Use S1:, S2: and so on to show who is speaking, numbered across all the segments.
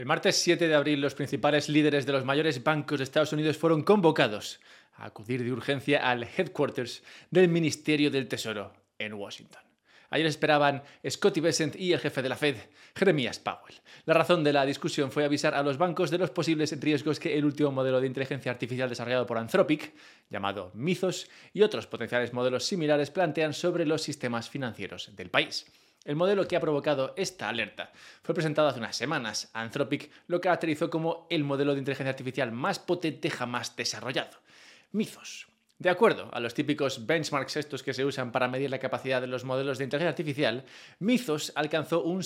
S1: El martes 7 de abril, los principales líderes de los mayores bancos de Estados Unidos fueron convocados a acudir de urgencia al headquarters del Ministerio del Tesoro en Washington. Ayer esperaban Scotty Bessent y el jefe de la Fed, Jeremiah Powell. La razón de la discusión fue avisar a los bancos de los posibles riesgos que el último modelo de inteligencia artificial desarrollado por Anthropic, llamado Mythos, y otros potenciales modelos similares plantean sobre los sistemas financieros del país. El modelo que ha provocado esta alerta fue presentado hace unas semanas. Anthropic lo caracterizó como el modelo de inteligencia artificial más potente jamás desarrollado. Mythos. De acuerdo a los típicos benchmarks estos que se usan para medir la capacidad de los modelos de inteligencia artificial, Mythos alcanzó un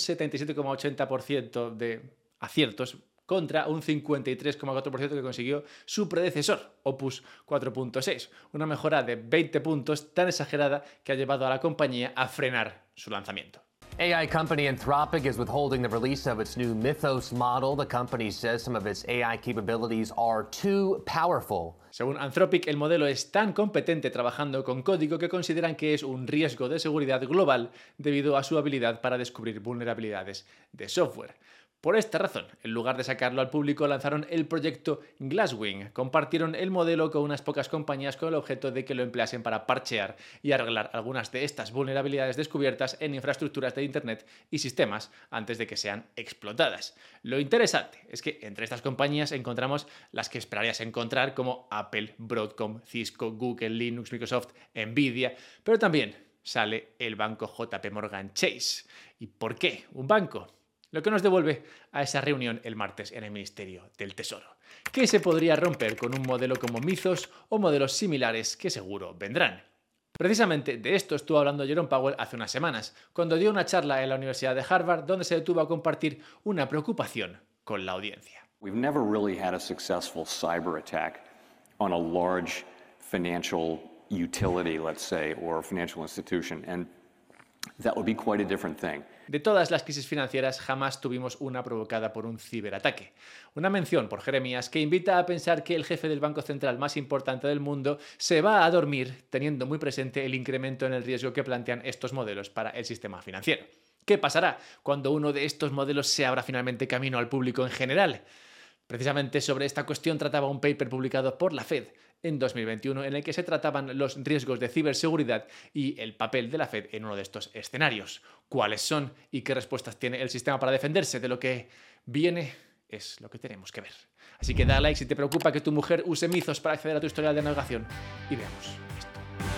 S1: 77,80% de aciertos contra un 53,4% que consiguió su predecesor, Opus 4.6, una mejora de 20 puntos tan exagerada que ha llevado a la compañía a frenar su lanzamiento.
S2: AI company Anthropic is withholding the release of its new Mythos model. The company says some of its AI capabilities are too powerful.
S1: Según Anthropic, el modelo es tan competente trabajando con código que consideran que es un riesgo de seguridad global debido a su habilidad para descubrir vulnerabilidades de software. Por esta razón, en lugar de sacarlo al público, lanzaron el proyecto Glasswing. Compartieron el modelo con unas pocas compañías con el objeto de que lo empleasen para parchear y arreglar algunas de estas vulnerabilidades descubiertas en infraestructuras de Internet y sistemas antes de que sean explotadas. Lo interesante es que entre estas compañías encontramos las que esperarías encontrar como Apple, Broadcom, Cisco, Google, Linux, Microsoft, Nvidia, pero también sale el banco JP Morgan Chase. ¿Y por qué un banco? Lo que nos devuelve a esa reunión el martes en el Ministerio del Tesoro. ¿Qué se podría romper con un modelo como Mythos o modelos similares que seguro vendrán? Precisamente de esto estuvo hablando Jerome Powell hace unas semanas, cuando dio una charla en la Universidad de Harvard donde se detuvo a compartir una preocupación con la audiencia.
S3: We've never really had a successful cyber attack on a large financial utility, let's say, or financial institution, and that would be quite a different thing.
S1: De todas las crisis financieras jamás tuvimos una provocada por un ciberataque. Una mención por Jeremías que invita a pensar que el jefe del banco central más importante del mundo se va a dormir teniendo muy presente el incremento en el riesgo que plantean estos modelos para el sistema financiero. ¿Qué pasará cuando uno de estos modelos se abra finalmente camino al público en general? Precisamente sobre esta cuestión trataba un paper publicado por la Fed en 2021 en el que se trataban los riesgos de ciberseguridad y el papel de la Fed en uno de estos escenarios. ¿Cuáles son y qué respuestas tiene el sistema para defenderse de lo que viene? Es lo que tenemos que ver. Así que da like si te preocupa que tu mujer use Mythos para acceder a tu historial de navegación y veamos esto.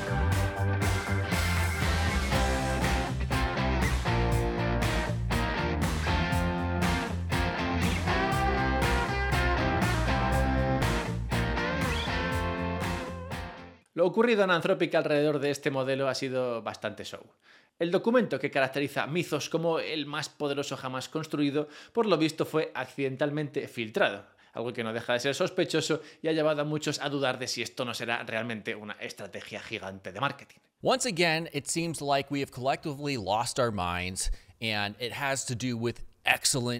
S1: Lo ocurrido en Anthropic alrededor de este modelo ha sido bastante show. El documento que caracteriza a Mythos como el más poderoso jamás construido, por lo visto fue accidentalmente filtrado, algo que no deja de ser sospechoso y ha llevado a muchos a dudar de si esto no será realmente una estrategia gigante de marketing.
S4: Once again, it seems like we have collectively lost our minds, and it has to do with excellent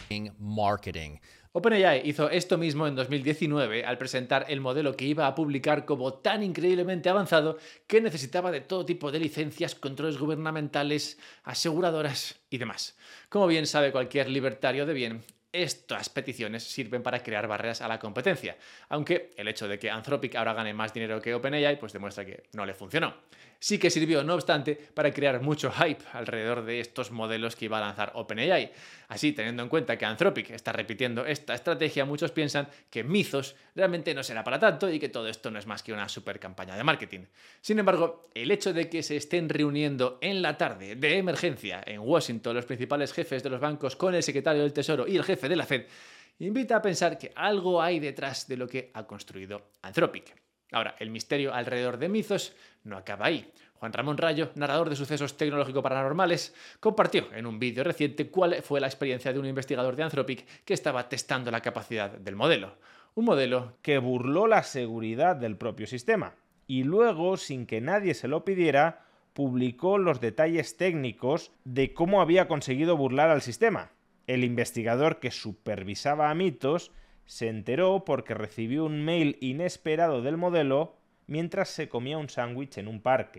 S4: marketing.
S1: OpenAI hizo esto mismo en 2019 al presentar el modelo que iba a publicar como tan increíblemente avanzado que necesitaba de todo tipo de licencias, controles gubernamentales, aseguradoras y demás. Como bien sabe cualquier libertario de bien, estas peticiones sirven para crear barreras a la competencia, aunque el hecho de que Anthropic ahora gane más dinero que OpenAI pues demuestra que no le funcionó. Sí que sirvió, no obstante, para crear mucho hype alrededor de estos modelos que iba a lanzar OpenAI. Así, teniendo en cuenta que Anthropic está repitiendo esta estrategia, muchos piensan que Mythos realmente no será para tanto y que todo esto no es más que una super campaña de marketing. Sin embargo, el hecho de que se estén reuniendo en la tarde de emergencia en Washington los principales jefes de los bancos con el secretario del Tesoro y el jefe de la Fed invita a pensar que algo hay detrás de lo que ha construido Anthropic. Ahora, el misterio alrededor de Mythos no acaba ahí. Juan Ramón Rayo, narrador de sucesos tecnológico-paranormales, compartió en un vídeo reciente cuál fue la experiencia de un investigador de Anthropic que estaba testando la capacidad del modelo. Un modelo
S5: que burló la seguridad del propio sistema y luego, sin que nadie se lo pidiera, publicó los detalles técnicos de cómo había conseguido burlar al sistema. El investigador que supervisaba a Mythos se enteró porque recibió un mail inesperado del modelo mientras se comía un sándwich en un parque.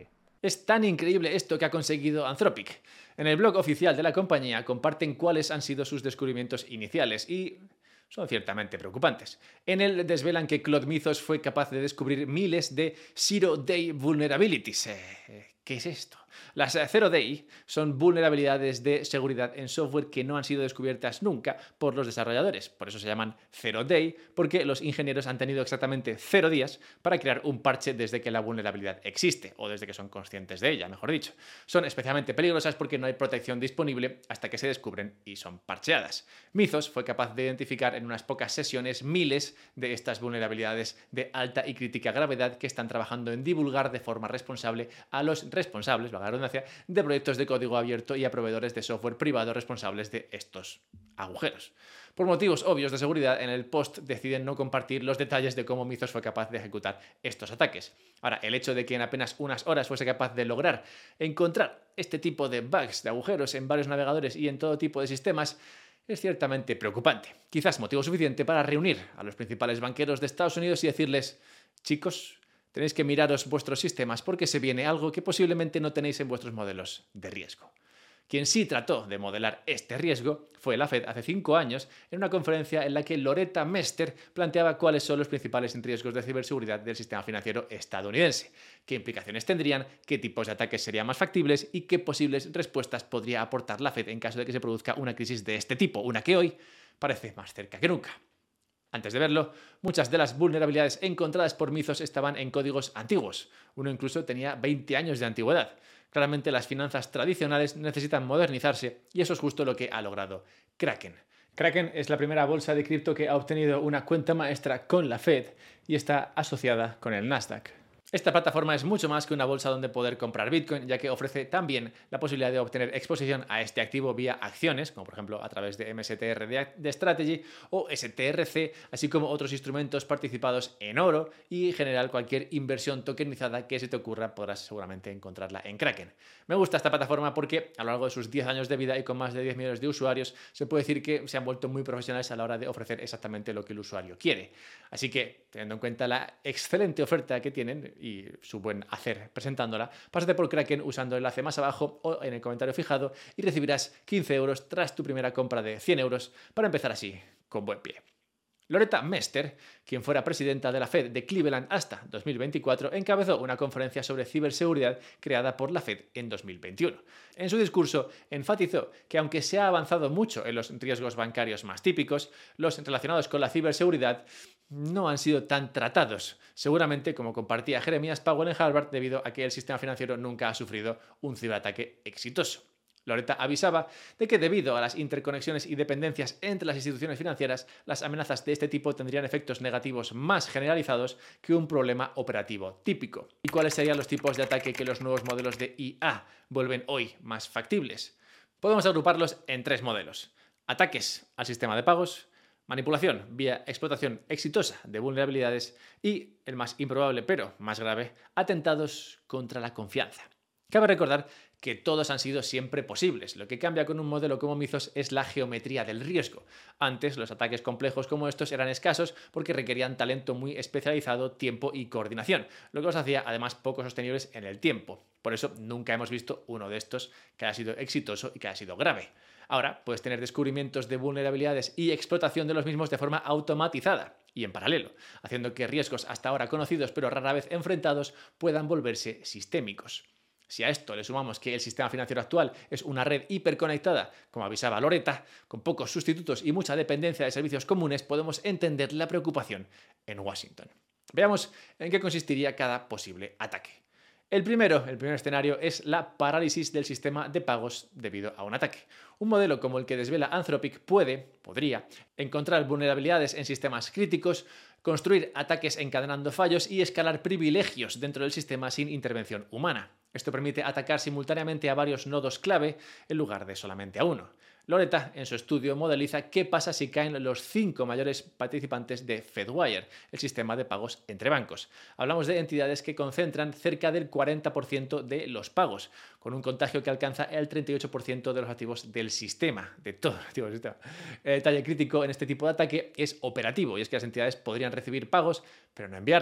S1: Es tan increíble esto que ha conseguido Anthropic. En el blog oficial de la compañía comparten cuáles han sido sus descubrimientos iniciales y son ciertamente preocupantes. En él desvelan que Claude Mythos fue capaz de descubrir miles de zero-day vulnerabilities. ¿Qué es esto? Las Zero Day son vulnerabilidades de seguridad en software que no han sido descubiertas nunca por los desarrolladores. Por eso se llaman Zero Day, porque los ingenieros han tenido exactamente 0 días para crear un parche desde que la vulnerabilidad existe, o desde que son conscientes de ella, mejor dicho. Son especialmente peligrosas porque no hay protección disponible hasta que se descubren y son parcheadas. Mythos fue capaz de identificar en unas pocas sesiones miles de estas vulnerabilidades de alta y crítica gravedad que están trabajando en divulgar de forma responsable a los responsables, valga la redundancia, de proyectos de código abierto y a proveedores de software privado responsables de estos agujeros. Por motivos obvios de seguridad, en el post deciden no compartir los detalles de cómo Mythos fue capaz de ejecutar estos ataques. Ahora, el hecho de que en apenas unas horas fuese capaz de lograr encontrar este tipo de bugs, de agujeros en varios navegadores y en todo tipo de sistemas, es ciertamente preocupante. Quizás motivo suficiente para reunir a los principales banqueros de Estados Unidos y decirles: chicos, tenéis que miraros vuestros sistemas porque se viene algo que posiblemente no tenéis en vuestros modelos de riesgo. Quien sí trató de modelar este riesgo fue la Fed hace 5 años en una conferencia en la que Loretta Mester planteaba cuáles son los principales riesgos de ciberseguridad del sistema financiero estadounidense, qué implicaciones tendrían, qué tipos de ataques serían más factibles y qué posibles respuestas podría aportar la Fed en caso de que se produzca una crisis de este tipo, una que hoy parece más cerca que nunca. Antes de verlo, muchas de las vulnerabilidades encontradas por Mythos estaban en códigos antiguos. Uno incluso tenía 20 años de antigüedad. Claramente las finanzas tradicionales necesitan modernizarse y eso es justo lo que ha logrado Kraken. Kraken es la primera bolsa de cripto que ha obtenido una cuenta maestra con la Fed y está asociada con el Nasdaq. Esta plataforma es mucho más que una bolsa donde poder comprar Bitcoin, ya que ofrece también la posibilidad de obtener exposición a este activo vía acciones, como por ejemplo a través de MSTR de Strategy o STRC, así como otros instrumentos participados en oro y en general cualquier inversión tokenizada que se te ocurra podrás seguramente encontrarla en Kraken. Me gusta esta plataforma porque a lo largo de sus 10 años de vida y con más de 10 millones de usuarios se puede decir que se han vuelto muy profesionales a la hora de ofrecer exactamente lo que el usuario quiere. Así que, teniendo en cuenta la excelente oferta que tienen y su buen hacer presentándola, pásate por Kraken usando el enlace más abajo o en el comentario fijado y recibirás 15 euros tras tu primera compra de 100 euros para empezar así, con buen pie. Loretta Mester, quien fuera presidenta de la Fed de Cleveland hasta 2024, encabezó una conferencia sobre ciberseguridad creada por la Fed en 2021. En su discurso, enfatizó que aunque se ha avanzado mucho en los riesgos bancarios más típicos, los relacionados con la ciberseguridad no han sido tan tratados, seguramente como compartía Jeremías Powell en Harvard, debido a que el sistema financiero nunca ha sufrido un ciberataque exitoso. Loretta avisaba de que debido a las interconexiones y dependencias entre las instituciones financieras, las amenazas de este tipo tendrían efectos negativos más generalizados que un problema operativo típico. ¿Y cuáles serían los tipos de ataque que los nuevos modelos de IA vuelven hoy más factibles? Podemos agruparlos en 3 modelos: ataques al sistema de pagos, manipulación vía explotación exitosa de vulnerabilidades y, el más improbable pero más grave, atentados contra la confianza. Cabe recordar que todos han sido siempre posibles. Lo que cambia con un modelo como Mythos es la geometría del riesgo. Antes, los ataques complejos como estos eran escasos porque requerían talento muy especializado, tiempo y coordinación, lo que los hacía además poco sostenibles en el tiempo. Por eso nunca hemos visto uno de estos que haya sido exitoso y que haya sido grave. Ahora puedes tener descubrimientos de vulnerabilidades y explotación de los mismos de forma automatizada y en paralelo, haciendo que riesgos hasta ahora conocidos pero rara vez enfrentados puedan volverse sistémicos. Si a esto le sumamos que el sistema financiero actual es una red hiperconectada, como avisaba Loretta, con pocos sustitutos y mucha dependencia de servicios comunes, podemos entender la preocupación en Washington. Veamos en qué consistiría cada posible ataque. El primer escenario es la parálisis del sistema de pagos debido a un ataque. Un modelo como el que desvela Anthropic podría encontrar vulnerabilidades en sistemas críticos, construir ataques encadenando fallos y escalar privilegios dentro del sistema sin intervención humana. Esto permite atacar simultáneamente a varios nodos clave en lugar de solamente a uno. Loretta, en su estudio, modeliza qué pasa si caen los 5 mayores participantes de Fedwire, el sistema de pagos entre bancos. Hablamos de entidades que concentran cerca del 40% de los pagos, con un contagio que alcanza el 38% de los activos del sistema, de todo el activo del sistema. El detalle crítico en este tipo de ataque es operativo, y es que las entidades podrían recibir pagos, pero no enviarlos.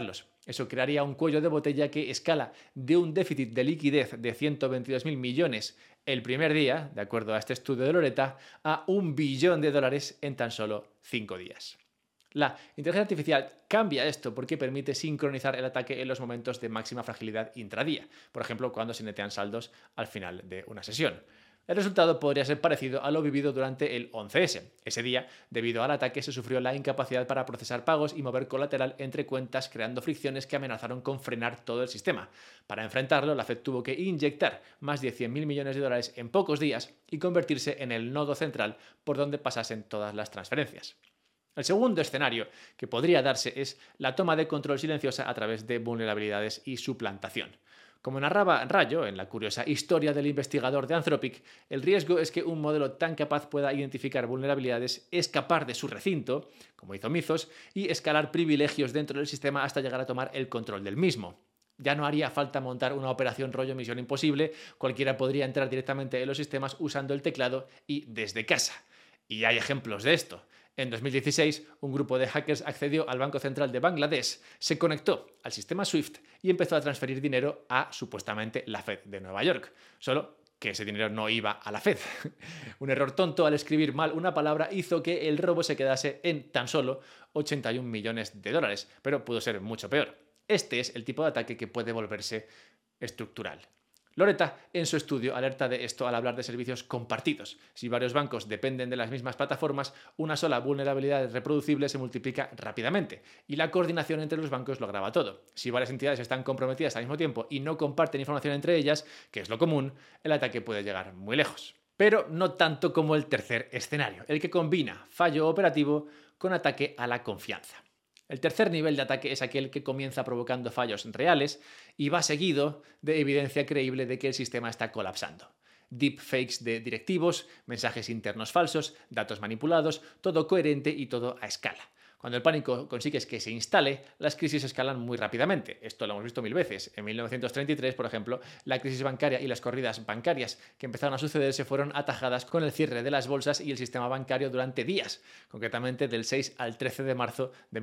S1: Eso crearía un cuello de botella que escala de un déficit de liquidez de 122.000 millones el primer día, de acuerdo a este estudio de Loretta, a $1 billón en tan solo 5 días. La inteligencia artificial cambia esto porque permite sincronizar el ataque en los momentos de máxima fragilidad intradía, por ejemplo, cuando se netean saldos al final de una sesión. El resultado podría ser parecido a lo vivido durante el 11S. Ese día, debido al ataque, se sufrió la incapacidad para procesar pagos y mover colateral entre cuentas, creando fricciones que amenazaron con frenar todo el sistema. Para enfrentarlo, la Fed tuvo que inyectar más de 100.000 millones de dólares en pocos días y convertirse en el nodo central por donde pasasen todas las transferencias. El segundo escenario que podría darse es la toma de control silenciosa a través de vulnerabilidades y suplantación. Como narraba Rayo en la curiosa historia del investigador de Anthropic, el riesgo es que un modelo tan capaz pueda identificar vulnerabilidades, escapar de su recinto, como hizo Mythos, y escalar privilegios dentro del sistema hasta llegar a tomar el control del mismo. Ya no haría falta montar una operación rollo Misión Imposible, cualquiera podría entrar directamente en los sistemas usando el teclado y desde casa. Y hay ejemplos de esto. En 2016, un grupo de hackers accedió al Banco Central de Bangladesh, se conectó al sistema SWIFT y empezó a transferir dinero a, supuestamente, la Fed de Nueva York. Solo que ese dinero no iba a la Fed. Un error tonto al escribir mal una palabra hizo que el robo se quedase en tan solo 81 millones de dólares, pero pudo ser mucho peor. Este es el tipo de ataque que puede volverse estructural. Loretta, en su estudio, alerta de esto al hablar de servicios compartidos. Si varios bancos dependen de las mismas plataformas, una sola vulnerabilidad reproducible se multiplica rápidamente, y la coordinación entre los bancos lo agrava todo. Si varias entidades están comprometidas al mismo tiempo y no comparten información entre ellas, que es lo común, el ataque puede llegar muy lejos. Pero no tanto como el tercer escenario, el que combina fallo operativo con ataque a la confianza. El tercer nivel de ataque es aquel que comienza provocando fallos reales y va seguido de evidencia creíble de que el sistema está colapsando. Deepfakes de directivos, mensajes internos falsos, datos manipulados, todo coherente y todo a escala. Cuando el pánico consigues que se instale, las crisis escalan muy rápidamente. Esto lo hemos visto 1000 veces. En 1933, por ejemplo, la crisis bancaria y las corridas bancarias que empezaron a sucederse fueron atajadas con el cierre de las bolsas y el sistema bancario durante días, concretamente del 6 al 13 de marzo de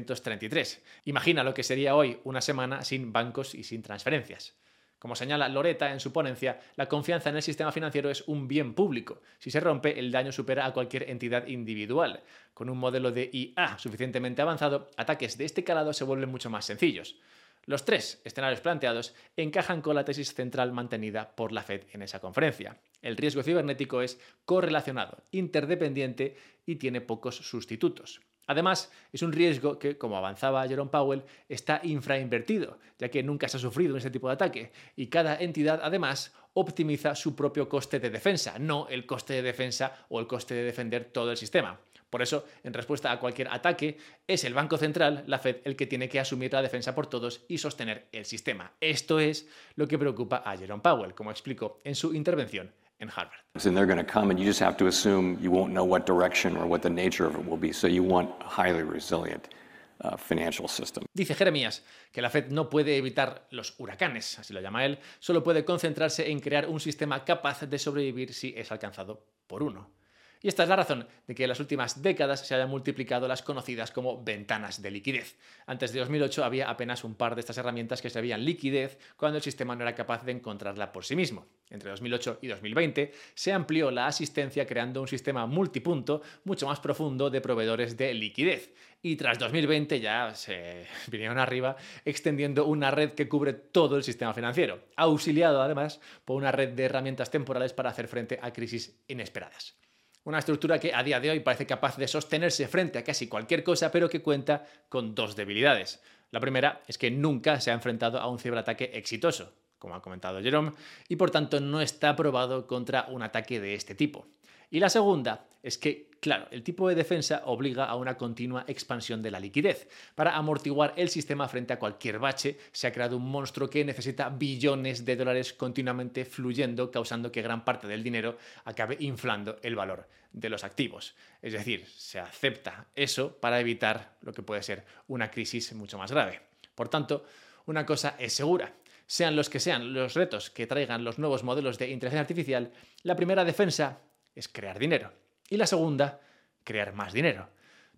S1: 1933. Imagina lo que sería hoy una semana sin bancos y sin transferencias. Como señala Loretta en su ponencia, la confianza en el sistema financiero es un bien público. Si se rompe, el daño supera a cualquier entidad individual. Con un modelo de IA suficientemente avanzado, ataques de este calado se vuelven mucho más sencillos. Los tres escenarios planteados encajan con la tesis central mantenida por la Fed en esa conferencia. El riesgo cibernético es correlacionado, interdependiente y tiene pocos sustitutos. Además, es un riesgo que, como avanzaba Jerome Powell, está infrainvertido, ya que nunca se ha sufrido en este tipo de ataque, y cada entidad, además, optimiza su propio coste de defensa, no el coste de defensa o el coste de defender todo el sistema. Por eso, en respuesta a cualquier ataque, es el Banco Central, la Fed, el que tiene que asumir la defensa por todos y sostener el sistema. Esto es lo que preocupa a Jerome Powell, como explicó en su intervención en Harvard.
S3: And they're going to come and you just have to assume you won't know what direction or what the nature of it will be. So you want a highly resilient financial system.
S1: Dice Jeremías que la Fed no puede evitar los huracanes, así lo llama él, solo puede concentrarse en crear un sistema capaz de sobrevivir si es alcanzado por uno. Y esta es la razón de que en las últimas décadas se hayan multiplicado las conocidas como ventanas de liquidez. Antes de 2008 había apenas un par de estas herramientas que servían liquidez cuando el sistema no era capaz de encontrarla por sí mismo. Entre 2008 y 2020 se amplió la asistencia creando un sistema multipunto mucho más profundo de proveedores de liquidez. Y tras 2020 ya se vinieron arriba extendiendo una red que cubre todo el sistema financiero, auxiliado además por una red de herramientas temporales para hacer frente a crisis inesperadas. Una estructura que a día de hoy parece capaz de sostenerse frente a casi cualquier cosa, pero que cuenta con dos debilidades. La primera es que nunca se ha enfrentado a un ciberataque exitoso, como ha comentado Jerome, y por tanto no está probado contra un ataque de este tipo. Y la segunda es que, claro, el tipo de defensa obliga a una continua expansión de la liquidez. Para amortiguar el sistema frente a cualquier bache, se ha creado un monstruo que necesita billones de dólares continuamente fluyendo, causando que gran parte del dinero acabe inflando el valor de los activos. Es decir, se acepta eso para evitar lo que puede ser una crisis mucho más grave. Por tanto, una cosa es segura. Sean los que sean los retos que traigan los nuevos modelos de inteligencia artificial, la primera defensa es crear dinero. Y la segunda, crear más dinero.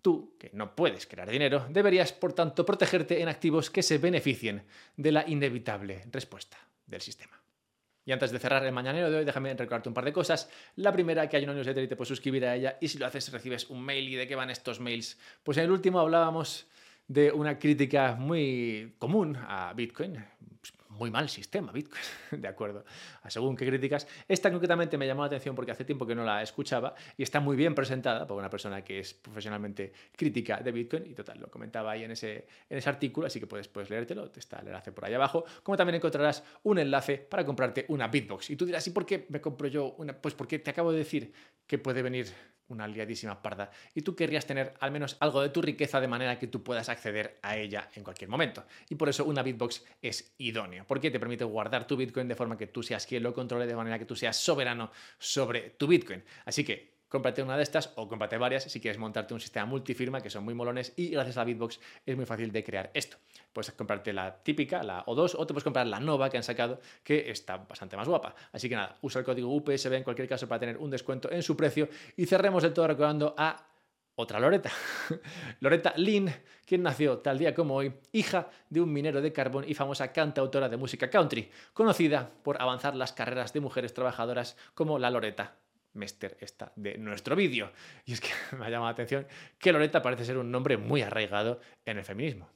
S1: Tú, que no puedes crear dinero, deberías, por tanto, protegerte en activos que se beneficien de la inevitable respuesta del sistema. Y antes de cerrar el mañanero de hoy, déjame recordarte un par de cosas. La primera, que hay una newsletter y te puedes suscribir a ella, y si lo haces recibes un mail. ¿Y de qué van estos mails? Pues en el último hablábamos de una crítica muy común a Bitcoin. Muy mal sistema Bitcoin, de acuerdo, según qué críticas. Esta concretamente me llamó la atención porque hace tiempo que no la escuchaba y está muy bien presentada por una persona que es profesionalmente crítica de Bitcoin y total, lo comentaba ahí en ese artículo, así que puedes leértelo, está el enlace por ahí abajo, como también encontrarás un enlace para comprarte una Bitbox. Y tú dirás, ¿y por qué me compro yo una? Pues porque te acabo de decir que puede venir una liadísima parda y tú querrías tener al menos algo de tu riqueza de manera que tú puedas acceder a ella en cualquier momento. Y por eso una Bitbox es idóneo, porque te permite guardar tu Bitcoin de forma que tú seas quien lo controle, de manera que tú seas soberano sobre tu Bitcoin. Así que cómprate una de estas o cómprate varias si quieres montarte un sistema multifirma, que son muy molones, y gracias a Bitbox es muy fácil de crear esto. Puedes comprarte la típica, la O2, o te puedes comprar la Nova que han sacado, que está bastante más guapa. Así que nada, usa el código UPSB en cualquier caso para tener un descuento en su precio. Y cerremos del todo recordando a otra Loretta. Loretta Lynn, quien nació tal día como hoy, hija de un minero de carbón y famosa cantautora de música country, conocida por avanzar las carreras de mujeres trabajadoras como la Loretta Mester esta de nuestro vídeo. Y es que me ha llamado la atención que Loretta parece ser un nombre muy arraigado en el feminismo.